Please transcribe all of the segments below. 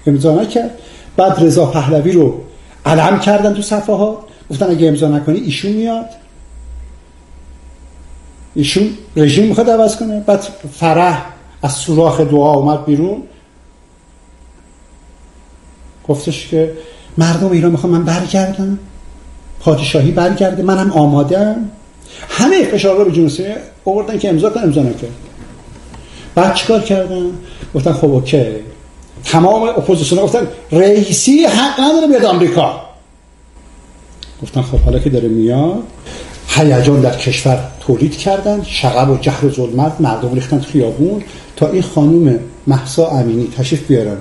امضا نکرد. بعد رضا پهلوی رو علم کردن تو صفحات، گفتن اگه امضا نکنی ایشون میاد، ایشون رژیم میخواد عوض کنه. بعد فرح از سوراخ دعا اومد بیرون، گفتش که مردم ایران میخوان من برگردم، پادشاهی برگرده، منم آماده‌ام. همه فشار رو به جمهوری اسلامی آوردن که امضا کن، امضا نکرد. بعد چیکار کردن؟ گفتن خب اوکی، تمام اپوزیسیون گفتن رئیسی حق نداره بیاد آمریکا. گفتن خب حالا که داره میاد، هیجان در کشور تولید کردن، شغب و جهل و ظلمت، مردم ریختن تو خیابون تا این خانم مهسا امینی تشریف بیارن،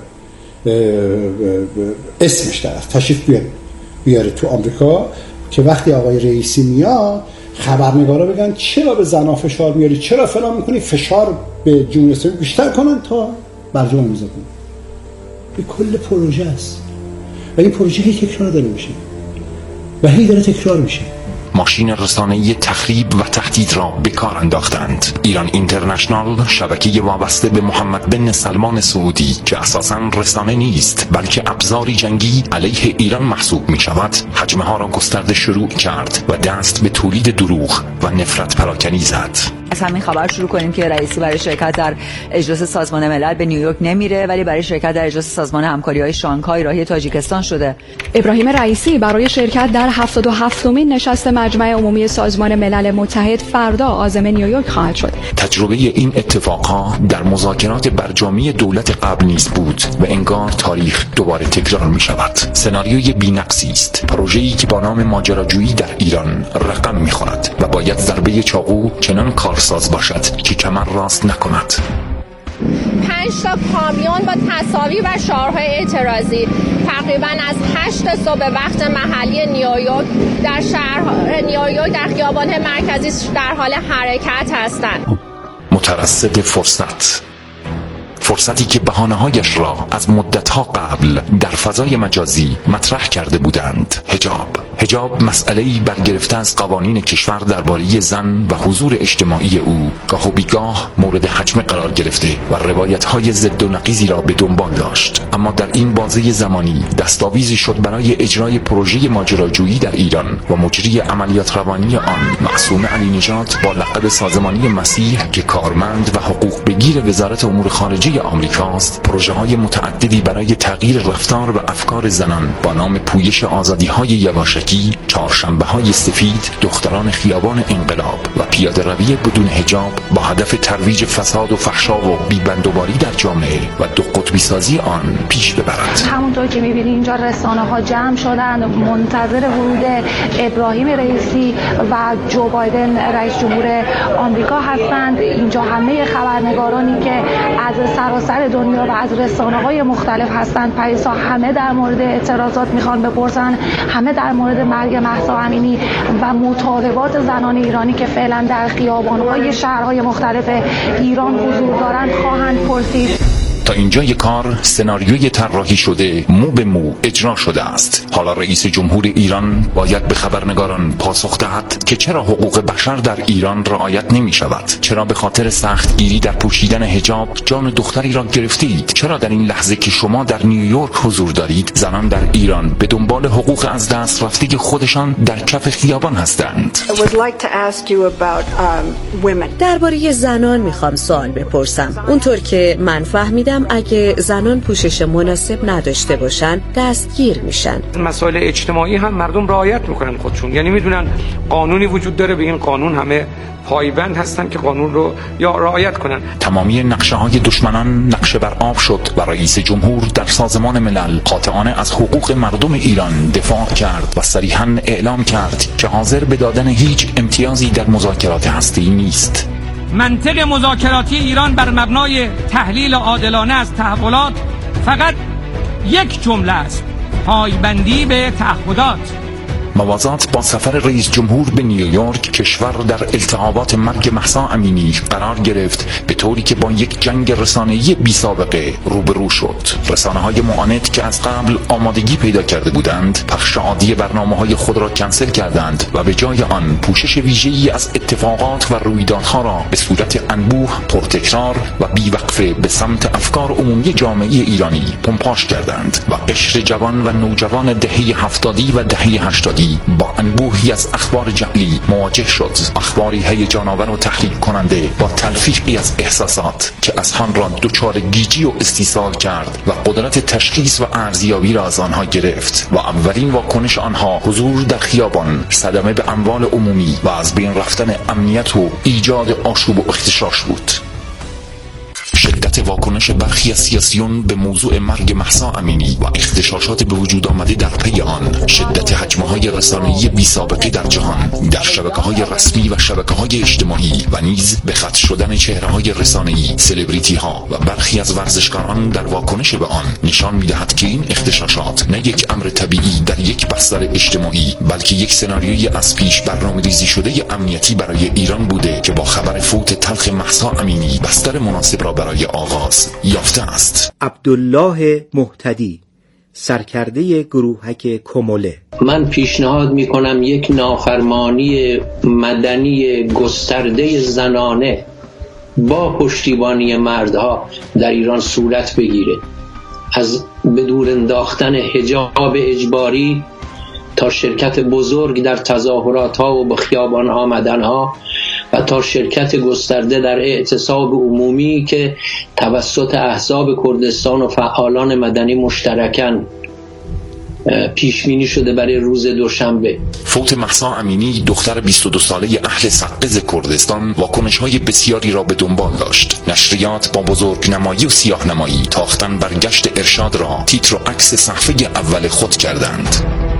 اسمش در تشریف بیاره تو آمریکا، که وقتی آقای رئیسی میاد خبرنگارا بگن چرا به زنا فشار میاری، چرا فلان میکنی، فشار به جمهوری اسلامی بیشتر کنن تا برجام امضا کنن. این کل پروژه است و این پروژه هی تکرار داره میشه و هی داره تکرار میشه. ماشین رسانه‌ای تخریب و تهدید را به کار انداختند. ایران اینترنشنال، شبکه وابسته به محمد بن سلمان سعودی که اساساً رسانه نیست بلکه ابزاری جنگی علیه ایران محسوب می شود، حجمه ها را گسترده شروع کرد و دست به تولید دروغ و نفرت پراکنی زد. از همین خبر شروع کنیم که رئیسی برای شرکت در اجلاس سازمان ملل به نیویورک نمیره، ولی برای شرکت در اجلاس سازمان همکاری‌های شانگهای راهی تاجیکستان شده. ابراهیم رئیسی برای شرکت در 77مین نشست مجمع عمومی سازمان ملل متحد فردا عازم نیویورک خواهد شد. تجربه این اتفاقها در مذاکرات برجامی دولت قبل نیز بود و انگار تاریخ دوباره تکرار می شود. سناریوی بی‌نقصی است، پروژه‌ای که با نام ماجراجویی در ایران رقم می‌خورد و باید ضربه چاقو چنان کارساز باشد که کمر راست نکند. 5 تا کامیون با تصاویر و شعارهای اعتراضی تقریباً از 8 صبح وقت محلی نیویورک در شهر نیویورک در خیابان مرکزی در حال حرکت هستند. مترصد فرصتی که بهانه‌هایش را از مدت‌ها قبل در فضای مجازی مطرح کرده بودند. حجاب مسئله‌ای برگرفته از قوانین کشور درباره زن و حضور اجتماعی او گاه و بیگاه مورد حجم قرار گرفته و روایت‌های ضد و نقیضی را به دنبال داشت، اما در این بازه زمانی دستاویزی شد برای اجرای پروژه ماجراجویی در ایران و مجری عملیات روانی آن، معصومه علی نژاد با لقب سازمانی مسیح که کارمند و حقوق بگیر وزارت امور خارجه آمریکاست، پروژه‌های متعددی برای تغییر رفتار و افکار زنان با نام پویش آزادی‌های یواشکی، چهارشنبه‌های سفید، دختران خیابان انقلاب و پیاده‌روی بدون حجاب با هدف ترویج فساد و فحشا و بی‌بندوباری در جامعه و دو قطبی سازی آن پیش ببرد. همونطور که می‌بینی اینجا رسانه‌ها جمع شدن منتظر ورود ابراهیم رئیسی و جو بایدن رئیس جمهور آمریکا هستند. اینجا همه خبرنگارانی که از سراسر دنیا و از رسانه‌های مختلف هستند، پریسا، همه در مورد اعتراضات میخوان بپرسن، همه در مورد مرگ مهسا امینی و مطالبات زنان ایرانی که فعلا در خیابان‌های شهرهای مختلف ایران حضور دارند خواهند پرسید. تا اینجای کار سناریوی طراحی شده مو به مو اجرا شده است. حالا رئیس جمهور ایران باید به خبرنگاران پاسخ دهد که چرا حقوق بشر در ایران رعایت نمی شود، چرا به خاطر سختگیری در پوشیدن حجاب جان دختری را گرفتید، چرا در این لحظه که شما در نیویورک حضور دارید زنان در ایران به دنبال حقوق از دست رفته خودشان در کف خیابان هستند. درباره زنان میخوام سوال بپرسم. اونطور که من فهمیدم اگه زنان پوشش مناسب نداشته باشن دستگیر میشن. مسائل اجتماعی هم مردم رعایت میکنن خودشون، یعنی میدونن قانونی وجود داره، به این قانون همه پایبند هستن که قانون رو یا رعایت کنن. تمامی نقشه های دشمنان نقشه بر آب شد و رئیس جمهور در سازمان ملل قاطعانه از حقوق مردم ایران دفاع کرد و صریحاً اعلام کرد که حاضر به دادن هیچ امتیازی در مذاکرات هسته‌ای نیست. منطق مذاکراتی ایران بر مبنای تحلیل عادلانه از تحولات فقط یک جمله است: پایبندی به تعهدات. موازات با سفر رئیس جمهور به نیویورک، کشور در التهابات مرگ مهسا امینی قرار گرفت، به طوری که با یک جنگ رسانه‌ای بی‌سابقه روبرو شد. رسانه‌های معاند که از قبل آمادگی پیدا کرده بودند، پخش عادی برنامه‌های خود را کنسل کردند و به جای آن پوشش ویژه‌ای از اتفاقات و رویدادها را به صورت انبوه، پرتکرار و بی‌وقفه به سمت افکار عمومی جامعه ایرانی پمپاژ کردند و قشر جوان و نوجوان دهه 70 و دهه 80 با انبوهی از اخبار جعلی مواجه شد. اخباری هیجان‌آور و تحریک کننده با تلفیقی از احساسات که اذهان را دچار گیجی و استیصال کرد و قدرت تشخیص و ارزیابی را از آنها گرفت و اولین واکنش آنها حضور در خیابان، صدمه به اموال عمومی و از بین رفتن امنیت و ایجاد آشوب و اغتشاش بود. شدت واکنش برخی از سیاسیون به موضوع مرگ مهسا امینی و اغتشاشات به وجود آمده در پی آن، شدت حجم‌های رسانه‌ای بی‌سابقه در جهان، در شبکه‌های رسمی و شبکه‌های اجتماعی و نیز به خط شدن چهره‌های رسانه‌ای، سلبریتی‌ها و برخی از ورزشکاران در واکنش به آن نشان می‌دهد که این اغتشاشات نه یک امر طبیعی در یک بستر اجتماعی، بلکه یک سناریوی از پیش برنامه‌ریزی شده امنیتی برای ایران بوده که با خبر فوت تلخ مهسا امینی بستر مناسب را برای آغاز یافته است. عبدالله مهتدی، سرکرده گروهک کموله: من پیشنهاد میکنم یک نافرمانی مدنی گسترده زنانه با پشتیبانی مردها در ایران صورت بگیره، از به دور انداختن حجاب اجباری تا شرکت بزرگ در تظاهرات ها و به خیابان آمدن ها و تا شرکت گسترده در اعتصاب عمومی که توسط احزاب کردستان و فعالان مدنی مشترکاً پیش بینی شده برای روز دوشنبه. فوت مهسا امینی، دختر 22 ساله اهل سقز کردستان، واکنش‌های بسیاری را به دنبال داشت. نشریات با بزرگنمایی و سیاه‌نمایی تاختن بر گشت ارشاد را تیتر و عکس صفحه اول خود کردند.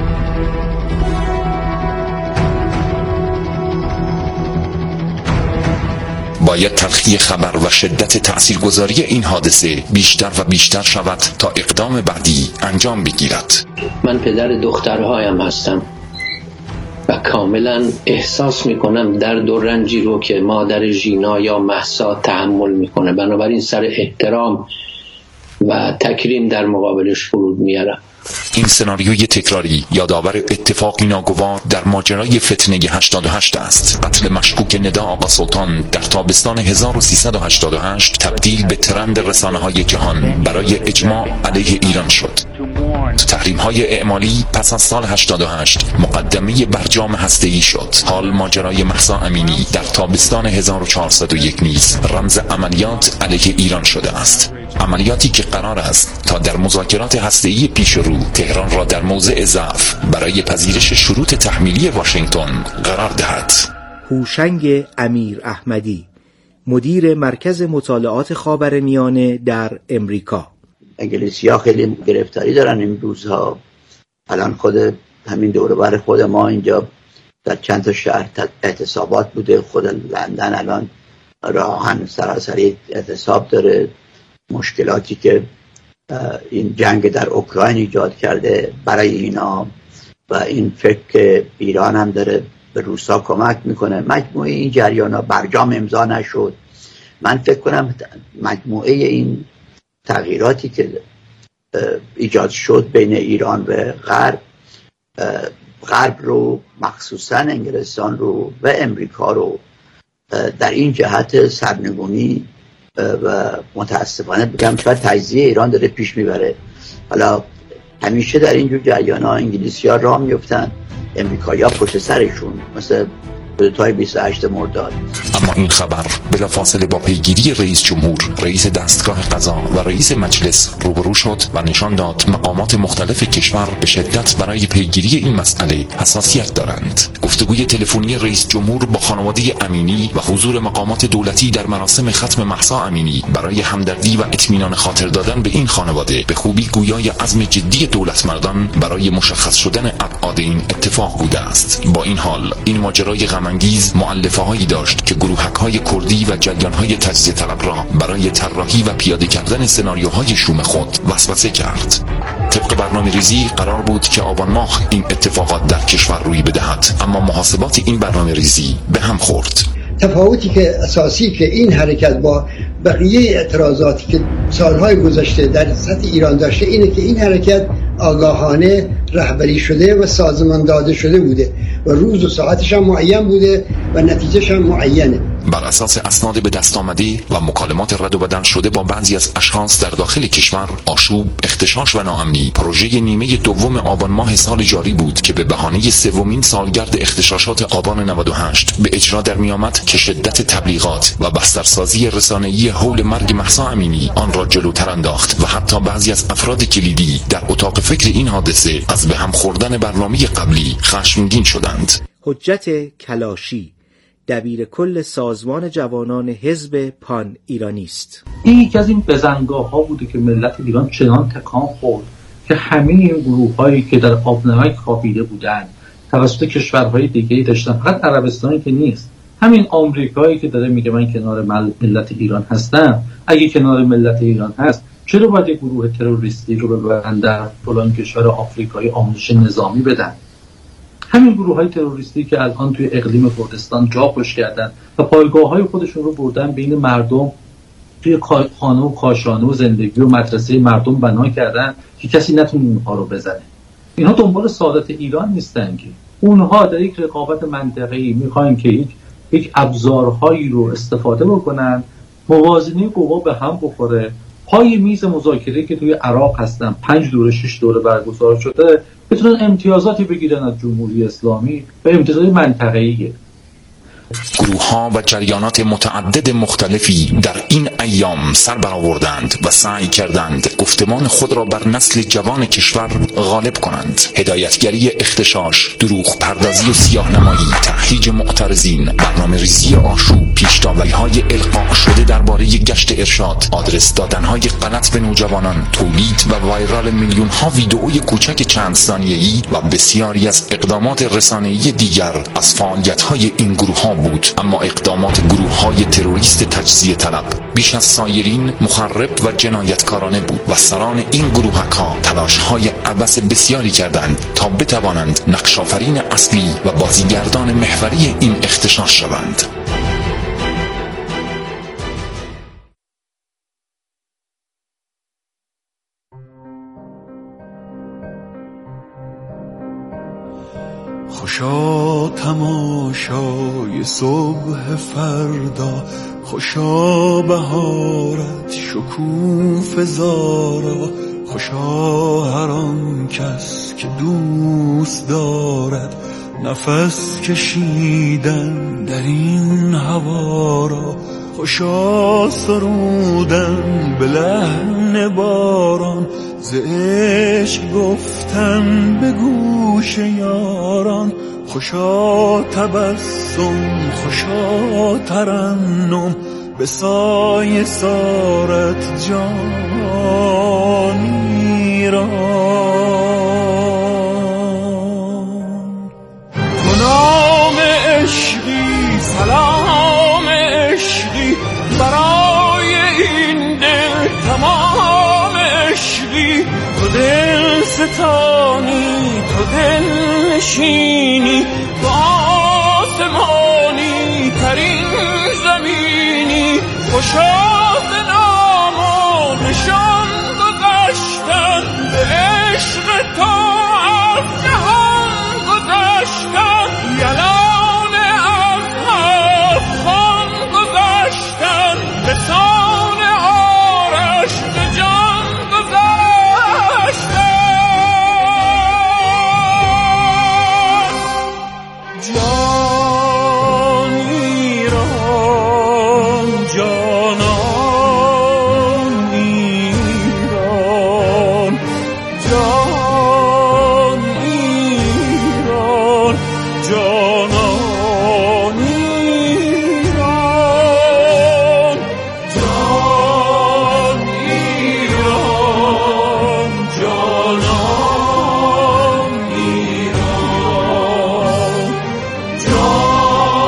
باید تلخی خبر و شدت تأثیرگذاری این حادثه بیشتر و بیشتر شود تا اقدام بعدی انجام بگیرد. من پدر دخترهایم هستم و کاملا احساس میکنم درد و رنجی رو که مادر ژینا یا مهسا تحمل میکنه، بنابراین سر احترام و تکریم در مقابلش فرود میارم. این سناریوی تکراری یادآور اتفاقی ناگوار در ماجرای فتنه 88 است. قتل مشکوک ندا آقا سلطان در تابستان 1388 تبدیل به ترند رسانه‌های جهان برای اجماع علیه ایران شد. تحریم‌های اعمالی پس از سال 88 مقدمه برجام هسته‌ای شد. حال ماجرای مهسا امینی در تابستان 1401 نیز رمز عملیات علیه ایران شده است. عملیاتی که قرار است تا در مذاکرات هسته‌ای پیش رو تهران را در موضع ضعف برای پذیرش شروط تحمیلی واشنگتن قرار دهد. هوشنگ امیر احمدی، مدیر مرکز مطالعات خاورمیانه در امریکا: انگلیسی‌ها خیلی گرفتاری دارن این روزها. الان خود همین دور و بر خود ما اینجا در چند تا شهر اعتصابات بوده. خود لندن الان راهن سراسری اعتصاب داره. مشکلاتی که این جنگ در اوکراین ایجاد کرده برای اینا و این فکر که ایران هم داره به روسا کمک میکنه، مجموعه این جریانا برجام امضا نشد. من فکر کنم مجموعه این تغییراتی که ایجاد شد بین ایران و غرب رو، مخصوصا انگلستان رو و امریکا رو در این جهت سرنگونی و متاسفانه بگم شاید تجزیه ایران داره پیش میبره. حالا همیشه در اینجور جریان‌ها انگلیسی‌ها راه میفتن، امریکایی‌ها پشت سرشون، مثل کودتای 28 مرداد. اما این خبر بلافاصله با پیگیری رئیس جمهور، رئیس دستگاه قضا و رئیس مجلس روبرو شد و نشان داد مقامات مختلف کشور به شدت برای پیگیری این مسئله حساسیت دارند. گفتگوی تلفنی رئیس جمهور با خانواده امینی و حضور مقامات دولتی در مراسم ختم مهسا امینی برای همدردی و اطمینان خاطر دادن به این خانواده به خوبی گویای عزم جدی دولتمردان برای مشخص شدن ابعاد این اتفاق بوده است. با این حال این ماجرای غم‌انگیز مؤلفه‌هایی داشت که گروهک‌های کردی و جریان‌های تجزیه طلب را برای طراحی و پیاده کردن سناریوهای شوم خود وسوسه کرد. طبق برنامه‌ریزی قرار بود که آبان ماه این اتفاقات در کشور روی بدهد، اما محاسبات این برنامه‌ریزی به هم خورد. تفاوتی که اساسی که این حرکت با بقیه اعتراضاتی که سالهای گذشته در سطح ایران داشته اینه که این حرکت آگاهانه رهبری شده و سازمان داده شده بوده و روز و ساعتش هم معین بوده و نتیجهش هم معینه. بر اساس اسناد به دست آمده و مکالمات رد و بدل شده با بعضی از اشخاص در داخل کشور، آشوب، اختشاش و ناامنی پروژه نیمه دوم آبان ماه سال جاری بود که به بهانه سومین سالگرد اختشاشات آبان 98 به اجرا در میآمد که شدت تبلیغات و بسترسازی رسانه‌ای حول مرگ مهسا امینی آن را جلوتر انداخت و حتی بعضی از افراد کلیدی در اتاق فکر این حادثه از به هم خوردن برنامه قبلی خشمگین شدند. حجت کلاشی، دبیر کل سازمان جوانان حزب پان ایرانی است. این یکی از این بزنگاه ها بوده که ملت ایران چنان تکان خورد که همه این گروه هایی که در آبنمک خوابیده بودند توسط کشورهای دیگه‌ای داشتن، فقط عربستانی که نیست، همین آمریکایی که داره میگه من کنار ملت ایران هستم، اگه کنار ملت ایران هست چرا باید یک گروه تروریستی رو ببرن در فلان کشور آفریقایی آموزش نظامی بدن؟ همین گروه های تروریستی که الان توی اقلیم کردستان جا خوش کردن و پایگاه های خودشون رو بردن بین مردم، توی خانه و کاشانه و زندگی و مدرسه مردم بنا کردن که کسی نتونه اونها رو بزنه. اینها دنبال سعادت ایران نیستن که اونها در یک رقابت منطقه‌ای میخوان که یک ابزارهایی رو استفاده بکنن، موازنه قوا به هم بخوره، پای میز مذاکره که توی عراق هستن 5 دوره 6 دوره برگزار شده بتونن امتیازاتی بگیرن از جمهوری اسلامی و امتیازات منطقه‌ایه. گروه‌ها و جریانات متعدد مختلفی در این ایام سر برآوردند و سعی کردند گفتمان خود را بر نسل جوان کشور غالب کنند. هدایتگری اختشاش، دروغ پردازی و سیاه‌نمایی، تهییج معترضین، برنامه‌ریزی آشوب، پیش‌تابی‌های القاء شده درباره گشت ارشاد، آدرس دادن‌های غلط به نوجوانان، تولید و وایرال میلیون‌ها ویدئوی کوچک چند ثانیه‌ای و بسیاری از اقدامات رسانه‌ای دیگر از فعالیت‌های این گروه‌ها بود. اما اقدامات گروه‌های تروریست تجزیه طلب بیش از سایرین مخرب و جنایتکارانه بود و سران این گروه‌ها تلاش‌های عبث بسیاری کردند تا بتوانند نقش‌آفرین اصلی و بازیگردان محوری این اختشاش شوند. خوشا تماشای صبح فردا، خوشا بهارت شکوفه زارا، خوشا هر آن کس که دوست دارد نفس کشیدن در این هوا را، خوشا سرودن به لحن باران، ز عشق گفتن به گوش یاران، خوشا تبسم خوشا ترنم به سایه سارت جانی را. تو نام عشقی سلام عشقی برای این دل تمام عشقی، تو دل ستانی تو دل نشینی تو آسمانی ترین زمینی، خوشا ز نام و نشان گذشتن به عشق تو از جهان گذشتن، یلان از خان گذشتن به سان آرش به جان گذشتن. جان ایران جانان ایران، جان ایران جانان ایران، جان ایران جانان ایران، جان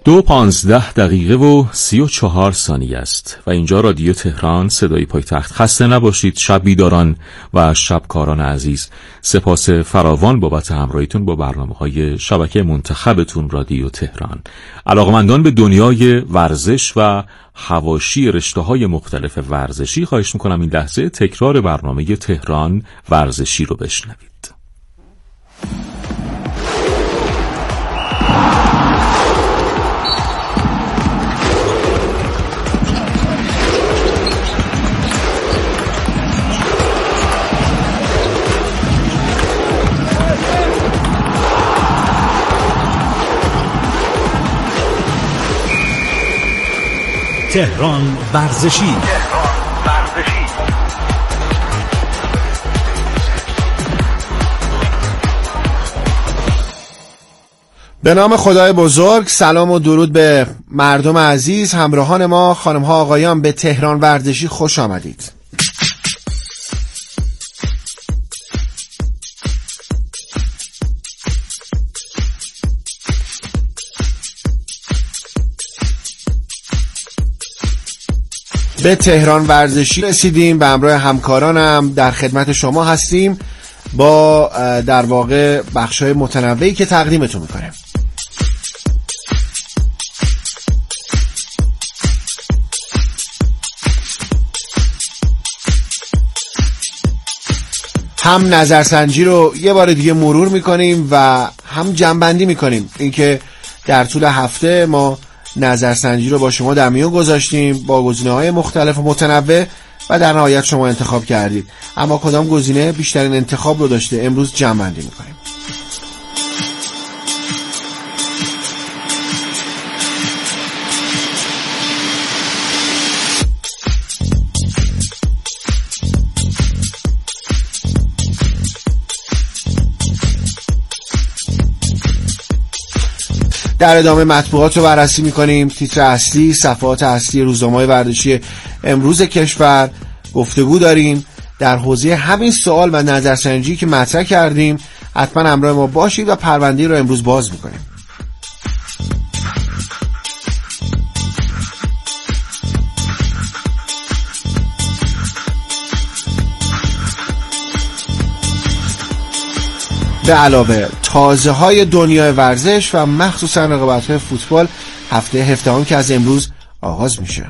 2:15 و 34 ثانیه است و اینجا رادیو تهران صدای پایتخت. خسته نباشید شب بیداران و شبکاران عزیز. سپاس فراوان بابت همراهیتون با برنامه‌های شبکه منتخبتون رادیو تهران. علاقمندان به دنیای ورزش و حواشی رشته‌های مختلف ورزشی، خواهش می‌کنم این لحظه تکرار برنامه تهران ورزشی رو بشنوید. تهران ورزشی. به نام خدای بزرگ، سلام و درود به مردم عزیز، همراهان ما، خانم ها آقایان، به تهران ورزشی خوش آمدید. به تهران ورزشی رسیدیم، به همراه همکارانم در خدمت شما هستیم با در واقع بخش‌های متنوعی که تقدیمتون می‌کنیم. هم نظرسنجی رو یه بار دیگه مرور می‌کنیم و هم جمع‌بندی می‌کنیم، اینکه در طول هفته ما نظرسنجی رو با شما در میون گذاشتیم با گزینه‌های مختلف و متنوع و در نهایت شما انتخاب کردید، اما کدام گزینه بیشترین انتخاب رو داشته امروز جمع‌بندی می‌کنیم. در ادامه مطبوعات رو بررسی می‌کنیم، تیتر اصلی، صفحات اصلی روزنامه‌های ورزشی امروز کشور، گفتگو داریم در حوزه همین سوال و نظرسنجی که مطرح کردیم. حتما همراه ما باشید و پرونده رو امروز باز می‌کنیم. به علاوه تازه های دنیای ورزش و مخصوصا رقابت های فوتبال هفته هفدهم که از امروز آغاز میشه.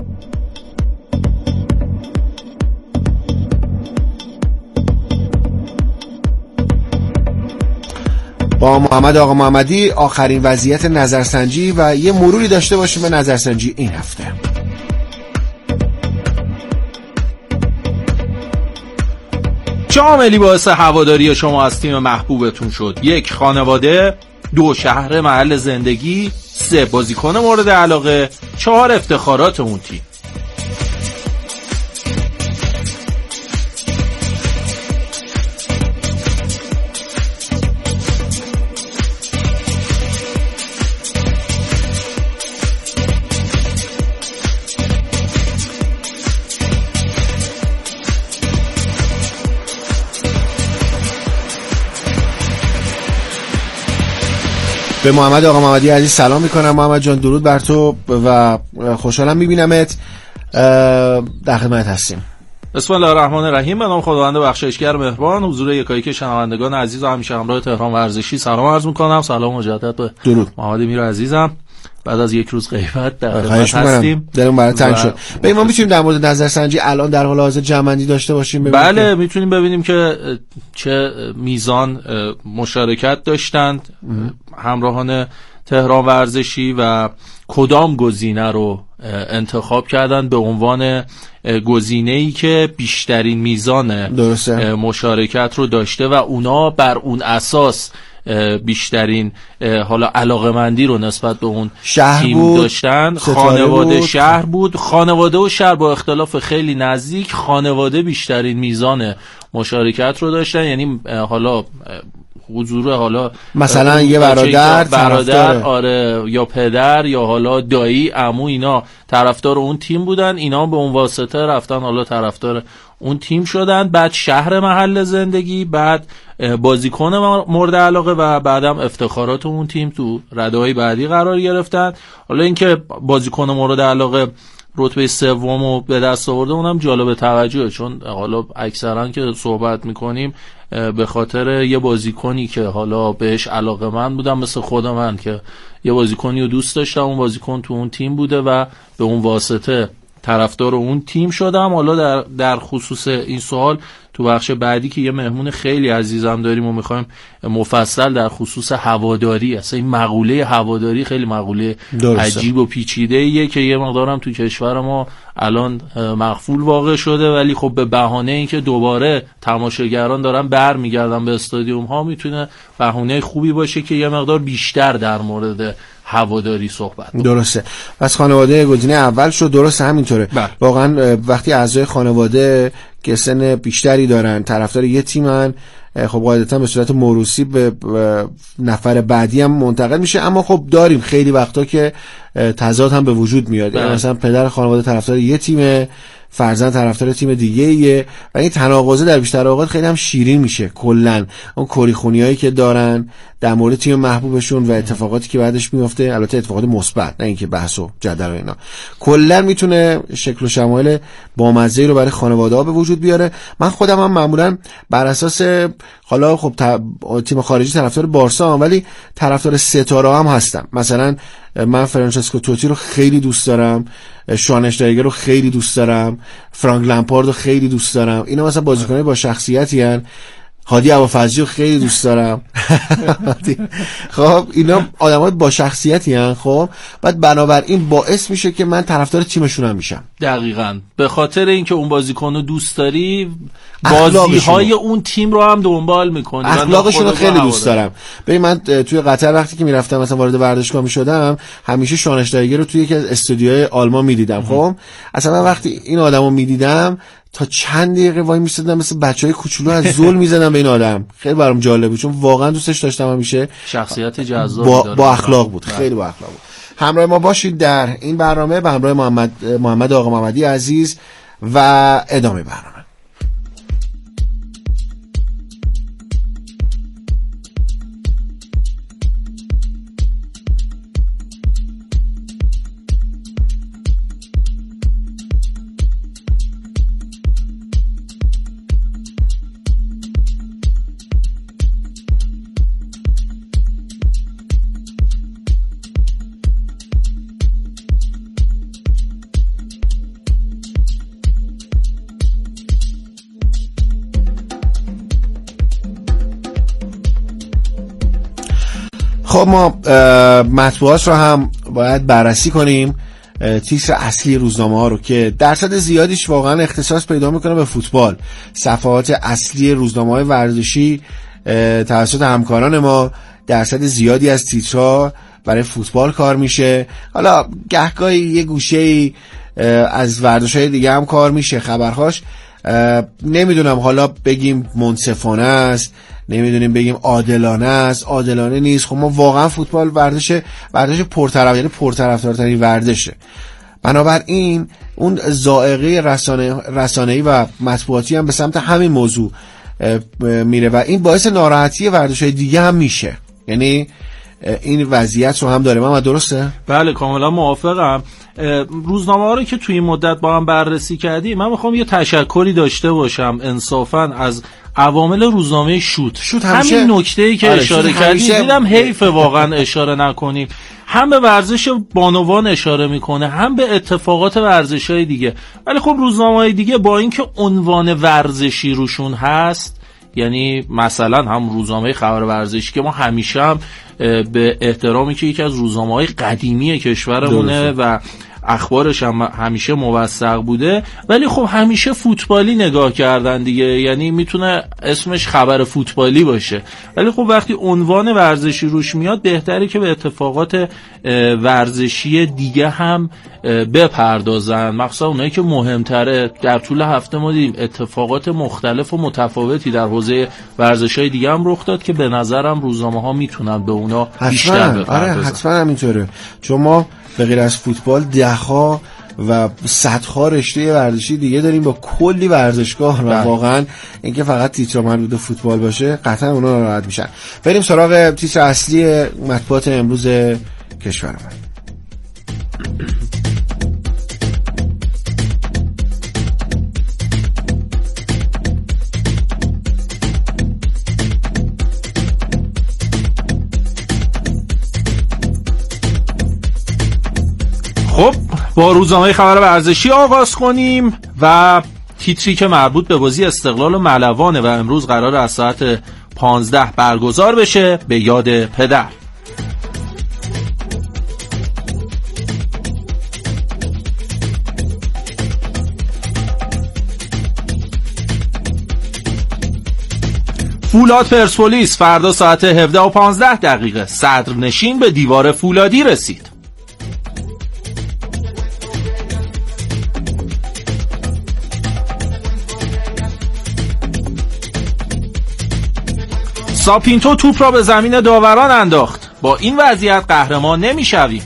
با محمد آقا محمدی آخرین وضعیت نظرسنجی و یه مروری داشته باشیم به نظرسنجی این هفته. چه عاملی باعث هواداری شما از تیم محبوبتون شد؟ 1. خانواده، 2. شهر محل زندگی، 3. بازیکن مورد علاقه، 4. افتخارات اون تیم. به محمد آقا محمدی عزیز سلام میکنم. محمد جان درود بر تو و خوشحالم میبینمت. در خدمت هستیم. بسم الله الرحمن الرحیم. به نام خداوند بخشایشگر مهربان. حضور یکایک شنوندگان عزیز و همیشه همراه تهران ورزشی سلام عرض میکنم. سلام مجدد به درود محمد امیر عزیزم. بعد از یک روز غیبت در خدمت هستیم. دلم برات تنگ شد. ما میتونیم در مورد نظرسنجی الان در حال حاضر جمع‌بندی داشته باشیم؟ بله میتونیم ببینیم که چه میزان مشارکت داشتند همراهان تهران ورزشی و کدام گزینه رو انتخاب کردن به عنوان گزینه‌ای که بیشترین میزان مشارکت رو داشته و اونا بر اون اساس بیشترین حالا علاقمندی رو نسبت به اون تیم داشتن. خانواده بود. شهر بود. خانواده و شهر با اختلاف خیلی نزدیک خانواده بیشترین میزان مشارکت رو داشتن، یعنی حالا حضور حالا مثلا یه برادر آره یا پدر یا حالا دایی عمو اینا طرفدار اون تیم بودن، اینا به اون واسطه رفتن حالا طرفدار اون تیم شدن، بعد شهر محل زندگی، بعد بازیکن مورد علاقه و بعدم افتخارات اون تیم تو رده‌های بعدی قرار گرفتن. حالا اینکه بازیکن مورد علاقه رتبه سومو به دست آورده اونم جالب توجهه، چون حالا اکثرا که صحبت میکنیم به خاطر یه بازیکنی که حالا بهش علاقه‌مند بودم مثل خود من که یه بازیکنی رو دوست داشتم، اون بازیکن تو اون تیم بوده و به اون واسطه طرفدار اون تیم شدم. حالا در خصوص این سوال تو بخش بعدی که یه مهمون خیلی عزیزم داریم و میخوایم مفصل در خصوص هواداری، اصلا این مقوله هواداری خیلی مقوله عجیب و پیچیده ایه که یه مقدارم تو کشور ما الان مغفول واقع شده، ولی خب به بهانه اینکه دوباره تماشاگران دارن برمیگردن به استادیوم ها میتونه بهانه خوبی باشه که یه مقدار بیشتر در مورد هواداری صحبت بود. درسته. پس خانواده گزینه اول شد. درسته همینطوره. واقعا وقتی اعضای خانواده که سن بیشتری دارن طرفدار یه تیمن، خب قاعدتا به صورت موروثی به نفر بعدی هم منتقل میشه. اما خب داریم خیلی وقتا که تضاد هم به وجود میاد، یعنی مثلا پدر خانواده طرفدار یه تیمه، فرزند طرفدار تیم دیگه‌ایه و این تناقض در بیشتر اوقات خیلی هم شیرین میشه. کلا اون کریخونیایی که دارن در مورد تیم محبوبشون و اتفاقاتی که بعدش میفته، البته اتفاقات مثبت نه اینکه بحث و جدل و اینا، کلا میتونه شکل و شمایل بامزه‌ای رو برای خانواده‌ها به وجود بیاره. من خودم هم معمولا بر اساس حالا خب تیم خارجی طرفدار بارسا هم، ولی طرفدار ستاره هم هستم. مثلا من فرانچسکو توتی رو خیلی دوست دارم، شوانشتایگر رو خیلی دوست دارم، فرانک لمپارد رو خیلی دوست دارم. اینا مثلا بازیکنای با شخصیتی هستن. هادی ابوالفضلی رو خیلی دوست دارم. خب اینا آدمای با شخصیتی هستن. خب بعد بنابراین باعث میشه که من طرفدار تیمشون هم میشم. دقیقاً به خاطر اینکه اون بازیکن رو دوست داری، بازی‌های اون تیم رو هم دنبال می‌کنی. اخلاقشون رو خیلی دوست دارم. ببین من توی قطر وقتی که میرفتم مثلا وارد ورزشگاه میشدم، همیشه شوانشتایگر رو توی یکی از استودیوهای آلمان میدیدم. خب اصلا من وقتی این آدمو میدیدم تا چند دقیقه وای میستادم مثل بچهای کوچولو از زل میزدم به این آدم. خیلی برام جالب بود چون واقعا دوستش داشتم. همیشه شخصیت جذابی با اخلاق بود. خیلی با اخلاق بود. همراه ما باشید در این برنامه به همراه محمد آقا محمدی عزیز و ادامه برنامه. خب ما مطبوعات رو هم باید بررسی کنیم، تیتر اصلی روزنامه ها رو که درصد زیادیش واقعا اختصاص پیدا میکنه به فوتبال. صفحات اصلی روزنامه های ورزشی توسط همکاران ما درصد زیادی از تیترها برای فوتبال کار میشه. حالا گهگاهی یه گوشه‌ای از ورزش‌های دیگه هم کار میشه خبرهاش. نمیدونم حالا بگیم منصفانه است، نمیدونیم بگیم عادلانه است، عادلانه نیست. خب ما واقعا فوتبال ورزش پرطرف، یعنی پرطرفدارترین ورزشه. بنابراین اون ذائقه رسانه‌ای و مطبوعاتی هم به سمت همین موضوع میره و این باعث ناراحتی ورزش‌های دیگه هم میشه. یعنی این وضعیت رو هم داره. من درسته؟ بله کاملا موافقم. روزنامه ها رو که توی این مدت با هم بررسی کردیم، من میخوام یه تشکری داشته باشم انصافاً از عوامل روزنامه شوت. همین نکته‌ای که اشاره کردیم دیدم حیف واقعا اشاره نکنیم. هم به ورزش بانوان اشاره میکنه، هم به اتفاقات ورزش‌های دیگه. ولی خب روزنامه‌های دیگه با اینکه عنوان ورزشی روشون هست، یعنی مثلا هم روزنامه خبر ورزشی که ما همیشه هم به احترامی که یکی از روزنامه‌های قدیمی کشورمونه و اخبارش هم همیشه موثق بوده، ولی خب همیشه فوتبالی نگاه کردن دیگه، یعنی میتونه اسمش خبر فوتبالی باشه، ولی خب وقتی عنوان ورزشی روش میاد بهتره که به اتفاقات ورزشی دیگه هم بپردازن، مخصوصا اونایی که مهمتره. در طول هفته ما دیدیم اتفاقات مختلف و متفاوتی در حوزه ورزش‌های دیگه هم رخ داد که به نظرم روزنامه‌ها میتونن به اونا بیشتر بپردازن. آره حتما همینطوره، چون ما به غیر از فوتبال ده‌ها و صدها رشته ورزشی دیگه داریم با کلی ورزشگاه و واقعا اینکه فقط تیتر مربوط به فوتبال باشه قطعا اونا ناراحت میشن. بریم سراغ تیتر اصلی مطبوعات امروز کشورمون. خب با روزنامه خبر ورزشی آغاز کنیم و تیتری که مربوط به بازی استقلال و ملوانه و امروز قرار از ساعت 15 برگزار بشه، به یاد پدر. فولاد پرسپولیس فردا ساعت 17:15 صدرنشین به دیوار فولادی رسید. ساپینتو توپ را به زمین داوران انداخت. با این وضعیت قهرمان نمی‌شویم.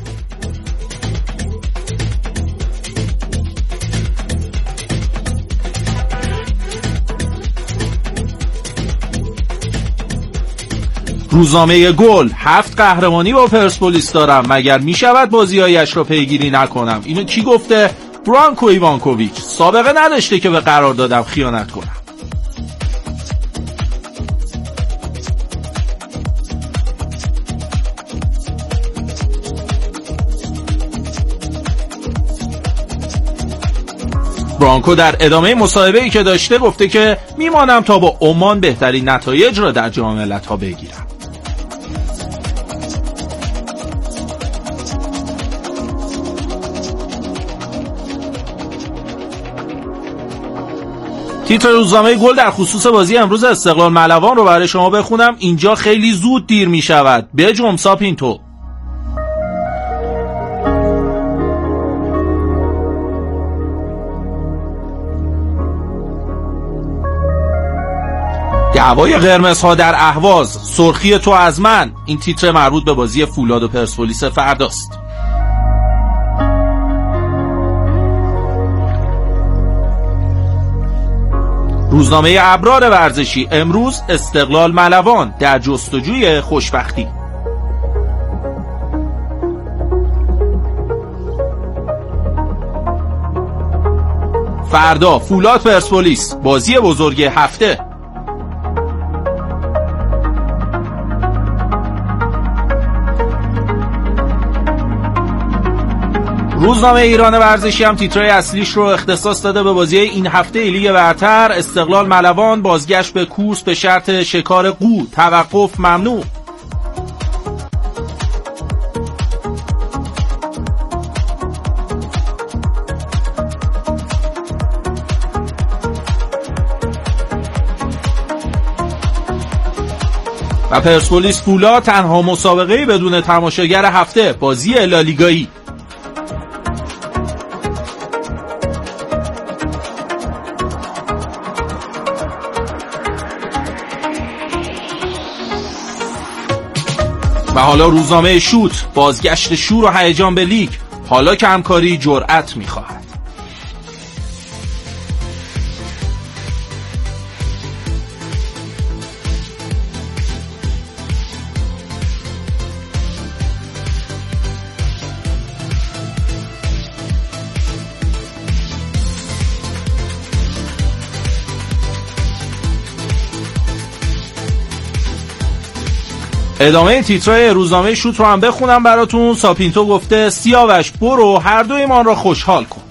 روزنامه گل 7 قهرمانی با پرسپولیس دارم، مگر میشود بازی‌هایش را پیگیری نکنم؟ اینو کی گفته؟ برانکو ایوانکوویچ. سابقه نداشته که به قراردادم خیانت کنم. برانکو در ادامه مصاحبه‌ای که داشته گفته که میمانم تا با عمان بهترین نتایج را در جام ملت‌ها بگیرم. تیتر روزنامه گل در خصوص بازی امروز استقلال ملوان رو برای شما بخونم. اینجا خیلی زود دیر می شود. به جمسا پینتو. دعوای قرمزها در اهواز، سرخی تو از من. این تیتر مربوط به بازی فولاد و پرسپولیس فرداست. روزنامه ابرار ورزشی امروز استقلال ملوان در جستجوی خوشبختی. فردا فولاد پرسپولیس، بازی بزرگ هفته. روزنامه ایران ورزشی هم تیترهای اصلیش رو اختصاص داده به بازی این هفته لیگ برتر. استقلال ملوان بازگشت به کورس به شرط شکار قو، توقف ممنوع. و پرسپولیس فولاد تنها مسابقه بدون تماشاگر هفته، بازی لالیگایی. و حالا روزنامه شوت، بازگشت شور و هیجان به لیگ، حالا که همکاری جرأت می‌خواهد. ادامه تیترهای روزنامه شوت رو هم بخونم براتون. ساپینتو گفته سیاوش برو، هر دوی ما را خوشحال کن.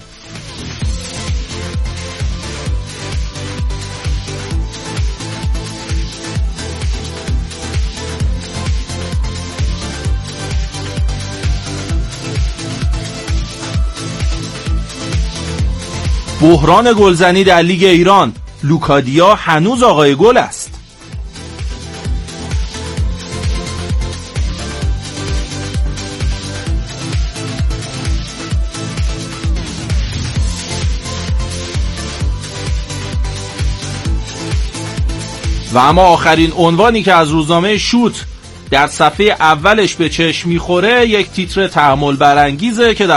بحران گلزنی در لیگ ایران، لوکادیا هنوز آقای گل است. و اما آخرین عنوانی که از روزنامه شوت در صفحه اولش به چشم میخوره یک تیتر تأمل برانگیزه که در